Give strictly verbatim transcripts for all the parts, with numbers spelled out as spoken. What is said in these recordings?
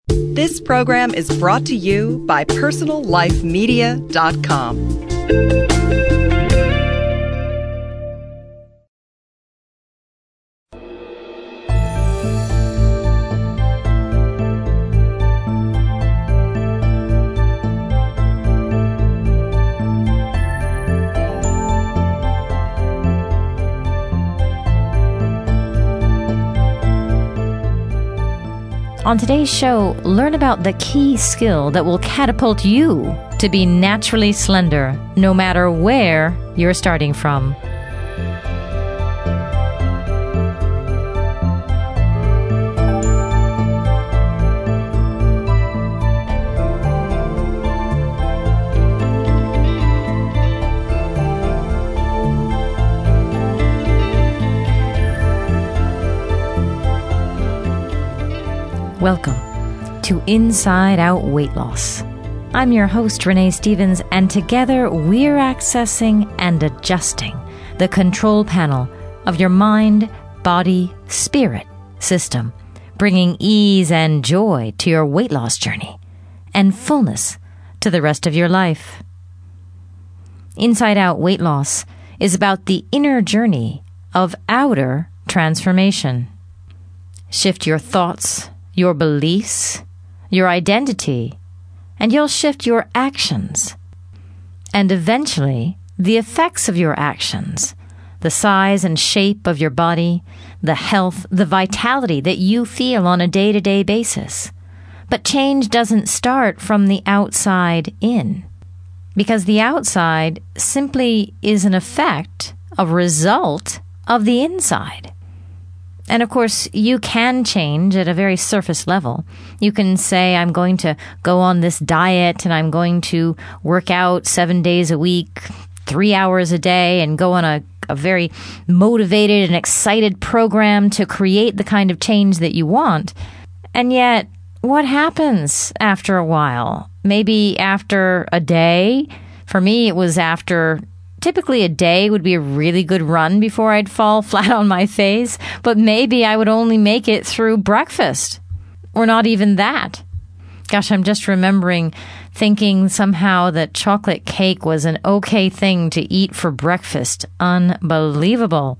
This program is brought to you by personal life media dot com. On today's show, learn about the key skill that will catapult you to be naturally slender, no matter where you're starting from. Welcome to Inside Out Weight Loss. I'm your host, Renee Stevens, and together we're accessing and adjusting the control panel of your mind, body, spirit system, bringing ease and joy to your weight loss journey and fullness to the rest of your life. Inside Out Weight Loss is about the inner journey of outer transformation. Shift your thoughts, your beliefs, your identity, and you'll shift your actions. And eventually, the effects of your actions, the size and shape of your body, the health, the vitality that you feel on a day-to-day basis. But change doesn't start from the outside in, because the outside simply is an effect, a result of the inside. And of course, you can change at a very surface level. You can say, I'm going to go on this diet and I'm going to work out seven days a week, three hours a day, and go on a, a very motivated and excited program to create the kind of change that you want. And yet, what happens after a while? Maybe after a day. For me, it was after Typically, a day would be a really good run before I'd fall flat on my face, but maybe I would only make it through breakfast, or not even that. Gosh, I'm just remembering thinking somehow that chocolate cake was an okay thing to eat for breakfast. Unbelievable.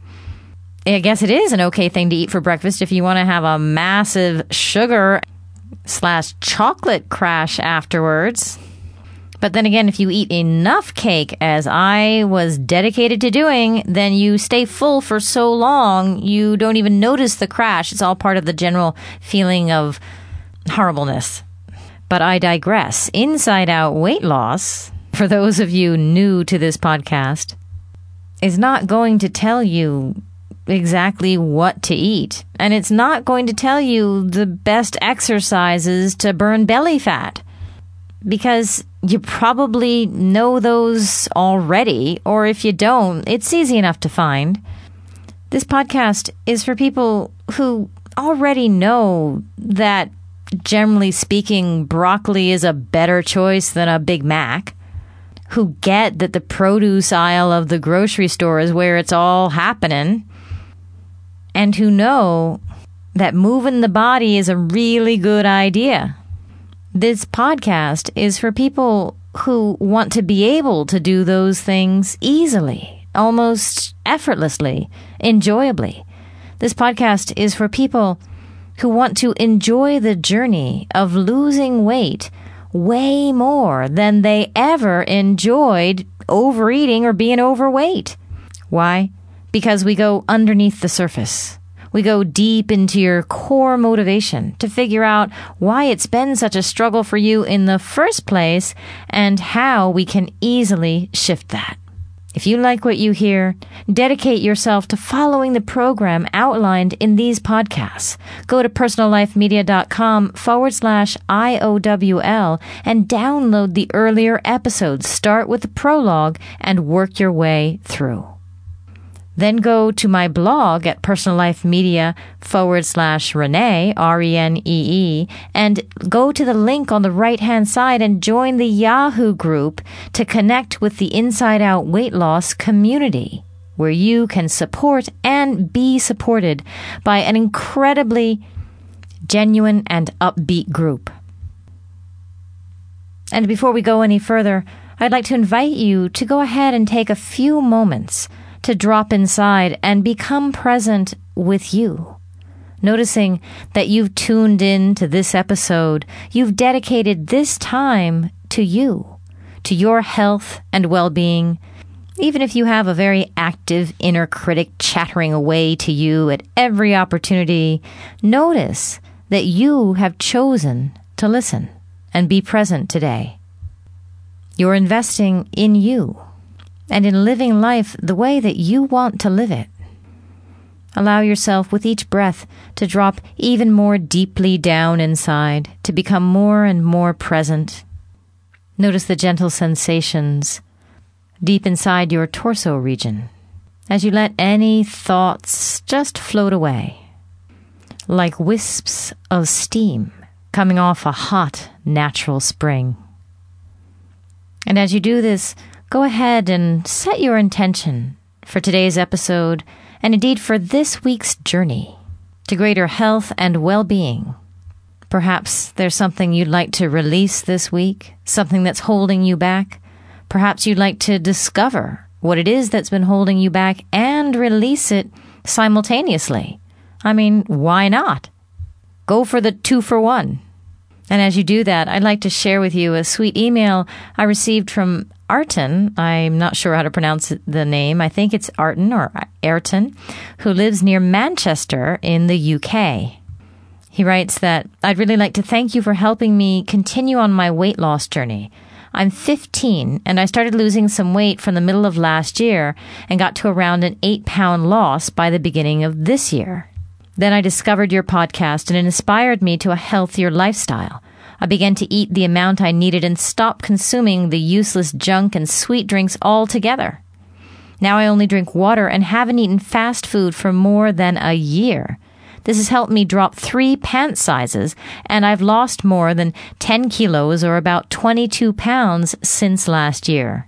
I guess it is an okay thing to eat for breakfast if you want to have a massive sugar slash chocolate crash afterwards. But then again, if you eat enough cake, as I was dedicated to doing, then you stay full for so long, you don't even notice the crash. It's all part of the general feeling of horribleness. But I digress. Inside Out Weight Loss, for those of you new to this podcast, is not going to tell you exactly what to eat. And it's not going to tell you the best exercises to burn belly fat. Because you probably know those already, or if you don't, it's easy enough to find. This podcast is for people who already know that, generally speaking, broccoli is a better choice than a Big Mac, who get that the produce aisle of the grocery store is where it's all happening, and who know that moving the body is a really good idea. This podcast is for people who want to be able to do those things easily, almost effortlessly, enjoyably. This podcast is for people who want to enjoy the journey of losing weight way more than they ever enjoyed overeating or being overweight. Why? Because we go underneath the surface. We go deep into your core motivation to figure out why it's been such a struggle for you in the first place and how we can easily shift that. If you like what you hear, dedicate yourself to following the program outlined in these podcasts. Go to personal life media dot com forward slash I O W L and download the earlier episodes. Start with the prologue and work your way through. Then go to my blog at personal life media forward slash Renee, R E N E E, and go to the link on the right-hand side and join the Yahoo group to connect with the Inside Out Weight Loss community, where you can support and be supported by an incredibly genuine and upbeat group. And before we go any further, I'd like to invite you to go ahead and take a few moments to drop inside and become present with you. Noticing that you've tuned in to this episode, you've dedicated this time to you, to your health and well-being. Even if you have a very active inner critic chattering away to you at every opportunity, notice that you have chosen to listen and be present today. You're investing in you and in living life the way that you want to live it. Allow yourself with each breath to drop even more deeply down inside, to become more and more present. Notice the gentle sensations deep inside your torso region as you let any thoughts just float away, like wisps of steam coming off a hot, natural spring. And as you do this, go ahead and set your intention for today's episode, and indeed for this week's journey to greater health and well-being. Perhaps there's something you'd like to release this week, something that's holding you back. Perhaps you'd like to discover what it is that's been holding you back and release it simultaneously. I mean, why not? Go for the two for one. And as you do that, I'd like to share with you a sweet email I received from Arton. I'm not sure how to pronounce the name. I think it's Arton or Ayrton, who lives near Manchester in the U K. He writes that, I'd really like to thank you for helping me continue on my weight loss journey. I'm fifteen, and I started losing some weight from the middle of last year and got to around an eight-pound loss by the beginning of this year. Then I discovered your podcast, and it inspired me to a healthier lifestyle. I began to eat the amount I needed and stop consuming the useless junk and sweet drinks altogether. Now I only drink water and haven't eaten fast food for more than a year. This has helped me drop three pant sizes, and I've lost more than ten kilos or about twenty-two pounds since last year.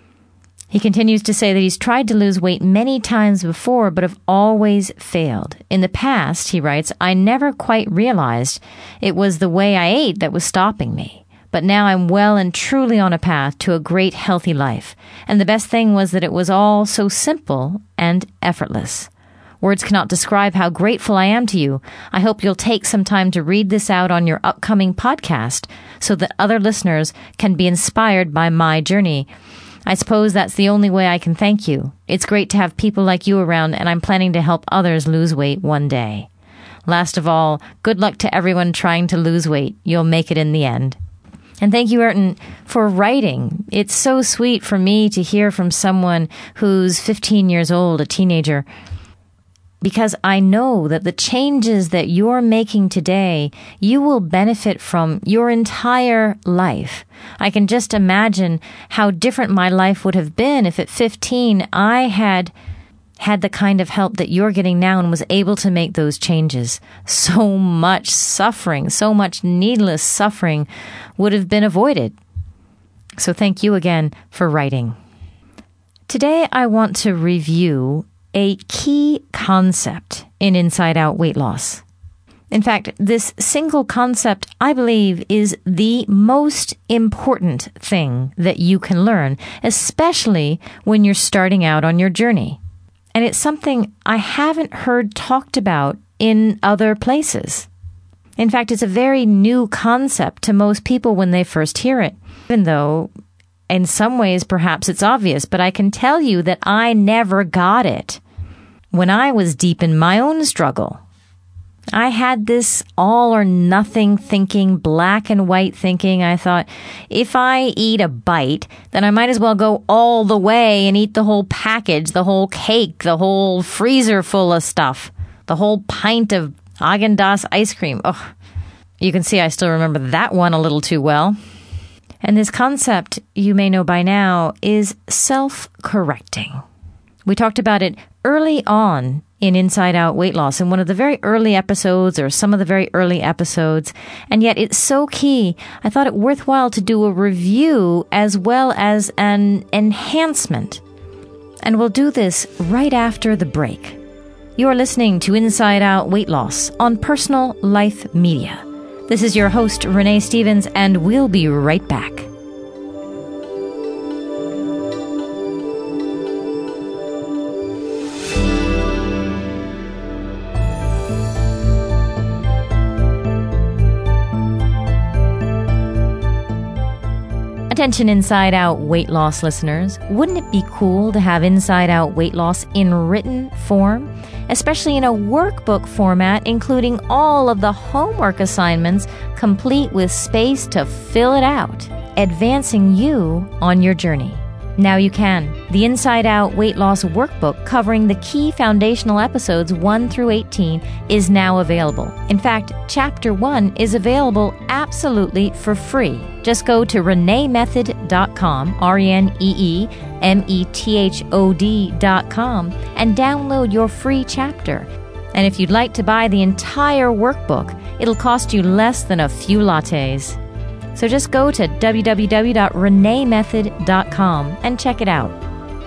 He continues to say that he's tried to lose weight many times before, but have always failed. In the past, he writes, I never quite realized it was the way I ate that was stopping me. But now I'm well and truly on a path to a great healthy life. And the best thing was that it was all so simple and effortless. Words cannot describe how grateful I am to you. I hope you'll take some time to read this out on your upcoming podcast so that other listeners can be inspired by my journey. I suppose that's the only way I can thank you. It's great to have people like you around, and I'm planning to help others lose weight one day. Last of all, good luck to everyone trying to lose weight. You'll make it in the end. And thank you, Ayrton, for writing. It's so sweet for me to hear from someone who's fifteen years old, a teenager, because I know that the changes that you're making today, you will benefit from your entire life. I can just imagine how different my life would have been if at fifteen I had had the kind of help that you're getting now and was able to make those changes. So much suffering, so much needless suffering would have been avoided. So thank you again for writing. Today I want to review a key concept in Inside Out Weight Loss. In fact, this single concept, I believe, is the most important thing that you can learn, especially when you're starting out on your journey. And it's something I haven't heard talked about in other places. In fact, it's a very new concept to most people when they first hear it, even though in some ways perhaps it's obvious, but I can tell you that I never got it when I was deep in my own struggle. I had this all or nothing thinking, black and white thinking. I thought, if I eat a bite, then I might as well go all the way and eat the whole package, the whole cake, the whole freezer full of stuff, the whole pint of Häagen-Dazs ice cream. Oh, you can see I still remember that one a little too well. And this concept, you may know by now, is self-correcting. We talked about it early on in Inside Out Weight Loss in one of the very early episodes or some of the very early episodes. And yet it's so key. I thought it worthwhile to do a review as well as an enhancement. And we'll do this right after the break. You are listening to Inside Out Weight Loss on Personal Life Media. This is your host, Renee Stevens, and we'll be right back. Attention Inside Out weight loss listeners, wouldn't it be cool to have Inside Out weight loss in written form, especially in a workbook format, including all of the homework assignments, complete with space to fill it out, advancing you on your journey? Now you can. The Inside Out Weight Loss Workbook, covering the key foundational episodes one through eighteen, is now available. In fact, Chapter one is available absolutely for free. Just go to renee method dot com, R E N E E M E T H O D dot com, and download your free chapter. And if you'd like to buy the entire workbook, it'll cost you less than a few lattes. So just go to w w w dot renee method dot com and check it out.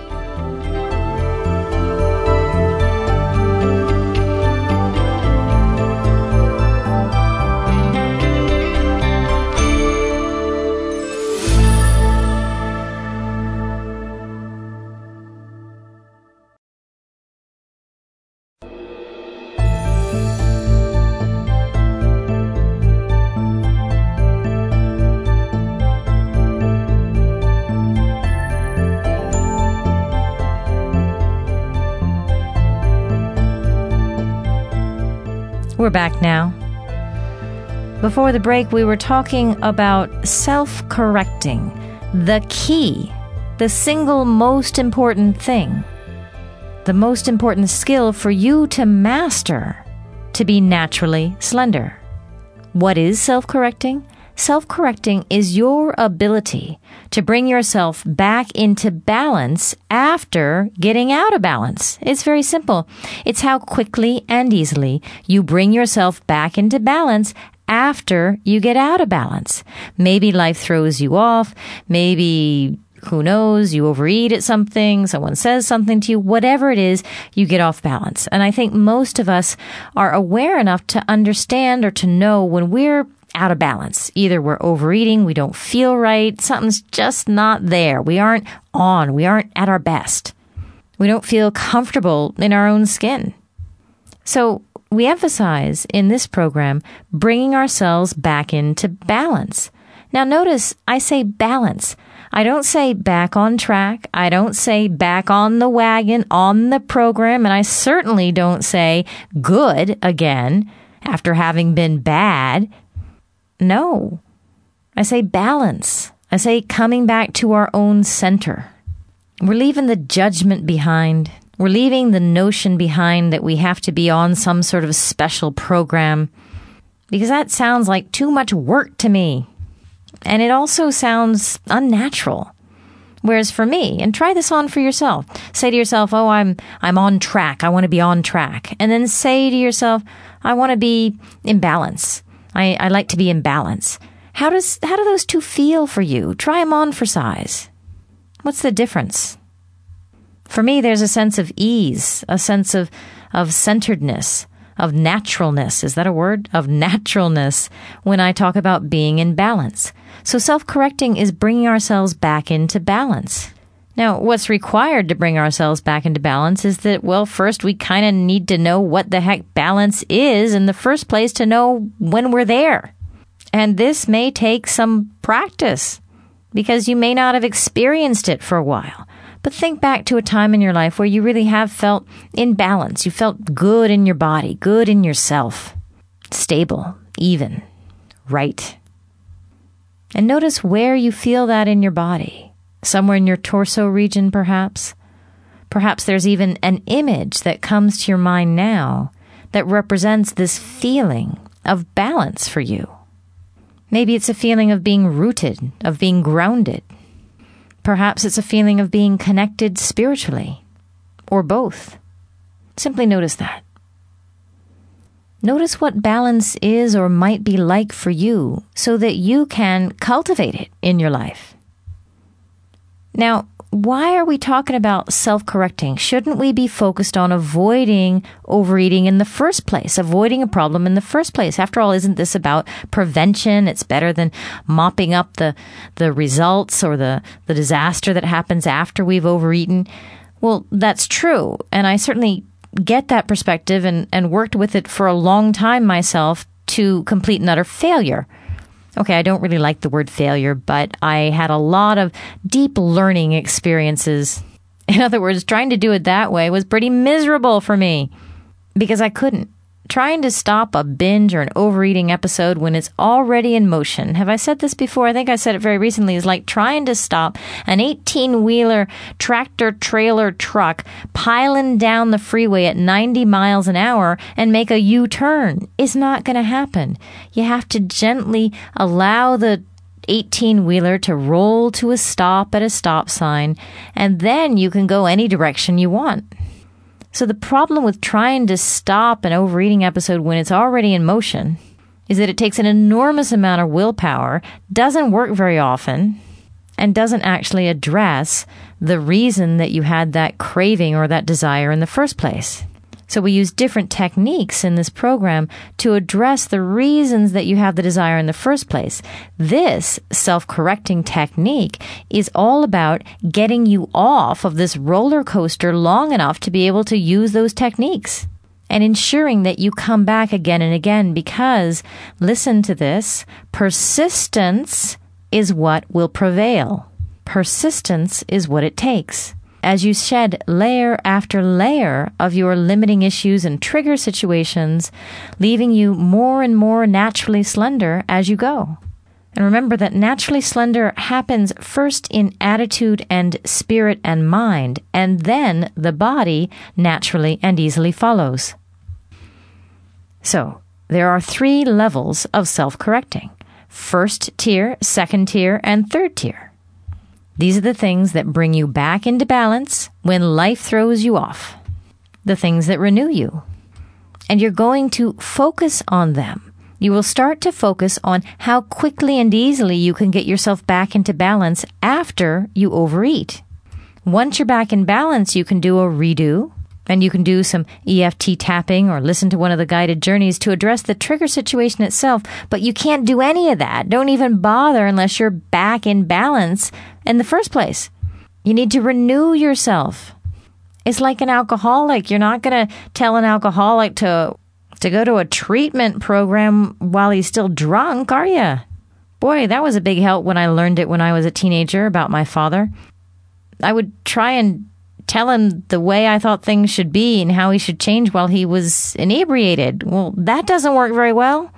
We're back now. Before the break, we were talking about self-correcting, the key, the single most important thing, the most important skill for you to master to be naturally slender. What is self-correcting? Self-correcting is your ability to bring yourself back into balance after getting out of balance. It's very simple. It's how quickly and easily you bring yourself back into balance after you get out of balance. Maybe life throws you off. Maybe, who knows, you overeat at something, someone says something to you, whatever it is, you get off balance. And I think most of us are aware enough to understand or to know when we're out of balance. Either we're overeating, we don't feel right, something's just not there. We aren't on, we aren't at our best. We don't feel comfortable in our own skin. So we emphasize in this program bringing ourselves back into balance. Now notice I say balance. I don't say back on track. I don't say back on the wagon, on the program, and I certainly don't say good again after having been bad. No, I say balance. I say coming back to our own center. We're leaving the judgment behind. We're leaving the notion behind that we have to be on some sort of special program, because that sounds like too much work to me. And it also sounds unnatural. Whereas for me, and try this on for yourself, say to yourself, oh, I'm I'm on track. I want to be on track. And then say to yourself, I want to be in balance. I, I like to be in balance. How does how do those two feel for you? Try them on for size. What's the difference? For me, there's a sense of ease, a sense of, of centeredness, of naturalness. Is that a word? Of naturalness when I talk about being in balance. So self-correcting is bringing ourselves back into balance. Now, what's required to bring ourselves back into balance is that, well, first we kind of need to know what the heck balance is in the first place to know when we're there. And this may take some practice because you may not have experienced it for a while. But think back to a time in your life where you really have felt in balance. You felt good in your body, good in yourself, stable, even, right. And notice where you feel that in your body. Somewhere in your torso region, perhaps. Perhaps there's even an image that comes to your mind now that represents this feeling of balance for you. Maybe it's a feeling of being rooted, of being grounded. Perhaps it's a feeling of being connected spiritually, or both. Simply notice that. Notice what balance is or might be like for you so that you can cultivate it in your life. Now, why are we talking about self-correcting? Shouldn't we be focused on avoiding overeating in the first place, avoiding a problem in the first place? After all, isn't this about prevention? It's better than mopping up the, the results or the, the disaster that happens after we've overeaten. Well, that's true. And I certainly get that perspective and, and worked with it for a long time myself to complete and utter failure. Okay, I don't really like the word failure, but I had a lot of deep learning experiences. In other words, trying to do it that way was pretty miserable for me because I couldn't. Trying to stop a binge or an overeating episode when it's already in motion. Have I said this before? I think I said it very recently. Is like trying to stop an eighteen-wheeler tractor trailer truck piling down the freeway at ninety miles an hour and make a U-turn. It's not going to happen. You have to gently allow the eighteen-wheeler to roll to a stop at a stop sign, and then you can go any direction you want. So the problem with trying to stop an overeating episode when it's already in motion is that it takes an enormous amount of willpower, doesn't work very often, and doesn't actually address the reason that you had that craving or that desire in the first place. So we use different techniques in this program to address the reasons that you have the desire in the first place. This self-correcting technique is all about getting you off of this roller coaster long enough to be able to use those techniques and ensuring that you come back again and again because, listen to this, persistence is what will prevail. Persistence is what it takes. As you shed layer after layer of your limiting issues and trigger situations, leaving you more and more naturally slender as you go. And remember that naturally slender happens first in attitude and spirit and mind, and then the body naturally and easily follows. So, there are three levels of self-correcting. First tier, second tier, and third tier. These are the things that bring you back into balance when life throws you off. The things that renew you. And you're going to focus on them. You will start to focus on how quickly and easily you can get yourself back into balance after you overeat. Once you're back in balance, you can do a redo, and you can do some E F T tapping or listen to one of the guided journeys to address the trigger situation itself, but you can't do any of that. Don't even bother unless you're back in balance in the first place. You need to renew yourself. It's like an alcoholic. You're not going to tell an alcoholic to to go to a treatment program while he's still drunk, are you? Boy, that was a big help when I learned it when I was a teenager about my father. I would try and tell him the way I thought things should be and how he should change while he was inebriated. Well, that doesn't work very well.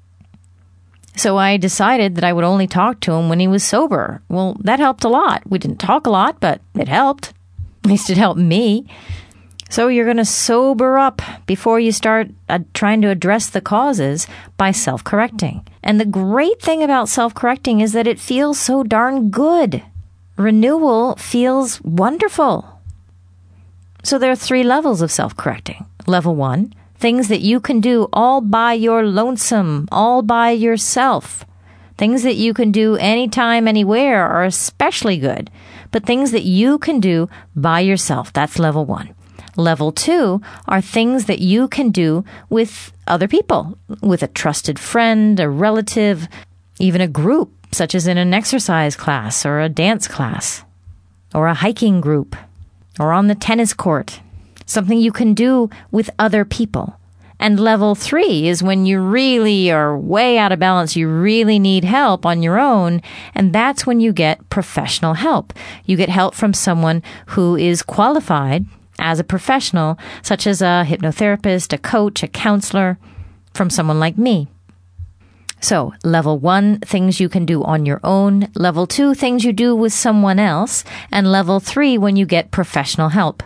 So I decided that I would only talk to him when he was sober. Well, that helped a lot. We didn't talk a lot, but it helped. At least it helped me. So you're going to sober up before you start uh, trying to address the causes by self-correcting. And the great thing about self-correcting is that it feels so darn good. Renewal feels wonderful. So there are three levels of self-correcting. Level one, things that you can do all by your lonesome, all by yourself. Things that you can do anytime, anywhere are especially good. But things that you can do by yourself, that's level one. Level two are things that you can do with other people, with a trusted friend, a relative, even a group, such as in an exercise class or a dance class or a hiking group. Or on the tennis court, something you can do with other people. And level three is when you really are way out of balance, you really need help on your own, and that's when you get professional help. You get help from someone who is qualified as a professional, such as a hypnotherapist, a coach, a counselor, from someone like me. So, level one, things you can do on your own. Level two, things you do with someone else. And level three, when you get professional help.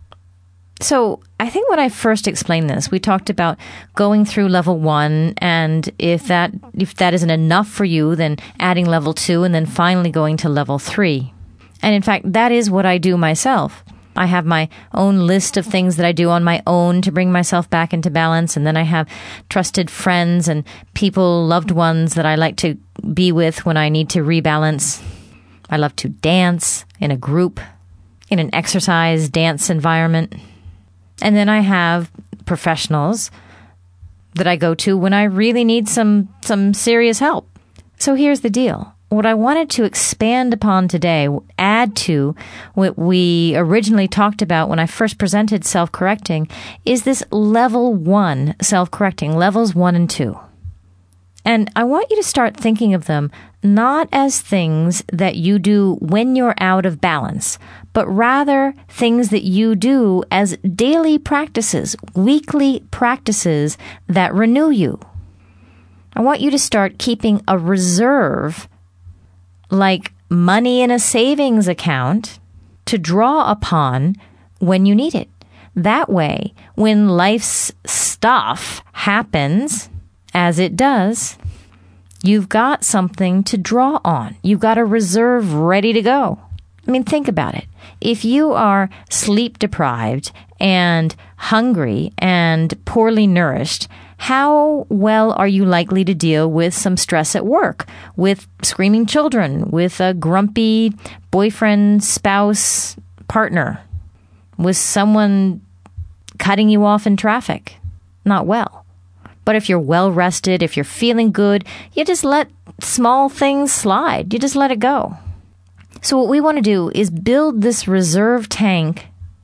So, I think when I first explained this, we talked about going through level one, and if that if that isn't enough for you, then adding level two, and then finally going to level three. And in fact, that is what I do myself. I have my own list of things that I do on my own to bring myself back into balance. And then I have trusted friends and people, loved ones that I like to be with when I need to rebalance. I love to dance in a group, in an exercise dance environment. And then I have professionals that I go to when I really need some, some serious help. So here's the deal. What I wanted to expand upon today, add to what we originally talked about when I first presented self-correcting, is this level one self-correcting, levels one and two. And I want you to start thinking of them not as things that you do when you're out of balance, but rather things that you do as daily practices, weekly practices that renew you. I want you to start keeping a reserve, like money in a savings account, to draw upon when you need it. That way, when life's stuff happens, as it does, you've got something to draw on. You've got a reserve ready to go. I mean, think about it. If you are sleep deprived and hungry and poorly nourished, how well are you likely to deal with some stress at work, with screaming children, with a grumpy boyfriend, spouse, partner, with someone cutting you off in traffic? Not well. But if you're well rested, if you're feeling good, you just let small things slide. You just let it go. So what we want to do is build this reserve tank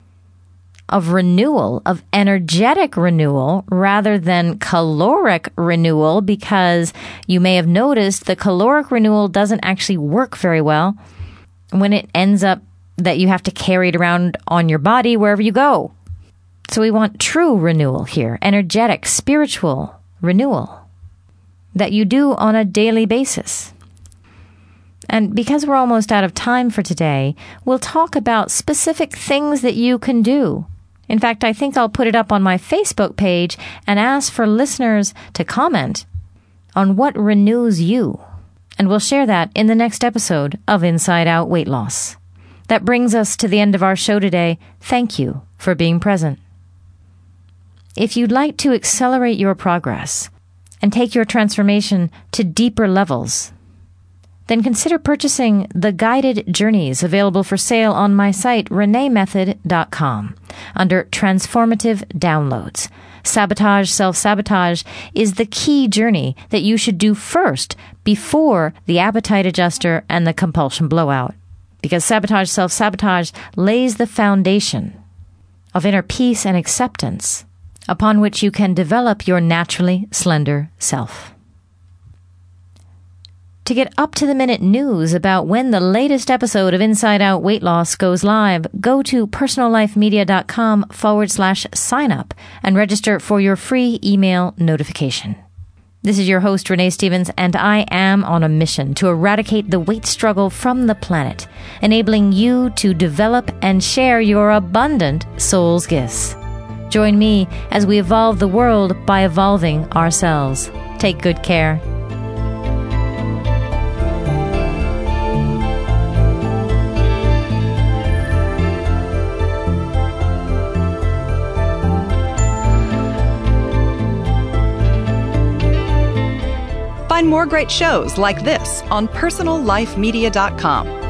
of renewal, of energetic renewal, rather than caloric renewal, because you may have noticed the caloric renewal doesn't actually work very well when it ends up that you have to carry it around on your body wherever you go. So we want true renewal here, energetic, spiritual renewal that you do on a daily basis. And because we're almost out of time for today, we'll talk about specific things that you can do. In fact, I think I'll put it up on my Facebook page and ask for listeners to comment on what renews you. And we'll share that in the next episode of Inside Out Weight Loss. That brings us to the end of our show today. Thank you for being present. If you'd like to accelerate your progress and take your transformation to deeper levels, then consider purchasing the guided journeys available for sale on my site, renee method dot com, under Transformative Downloads. Sabotage Self-Sabotage is the key journey that you should do first before the Appetite Adjuster and the Compulsion Blowout, because Sabotage Self-Sabotage lays the foundation of inner peace and acceptance upon which you can develop your naturally slender self. To get up-to-the-minute news about when the latest episode of Inside Out Weight Loss goes live, go to personallifemedia.com forward slash sign up and register for your free email notification. This is your host, Renee Stevens, and I am on a mission to eradicate the weight struggle from the planet, enabling you to develop and share your abundant soul's gifts. Join me as we evolve the world by evolving ourselves. Take good care. Find more great shows like this on personal life media dot com.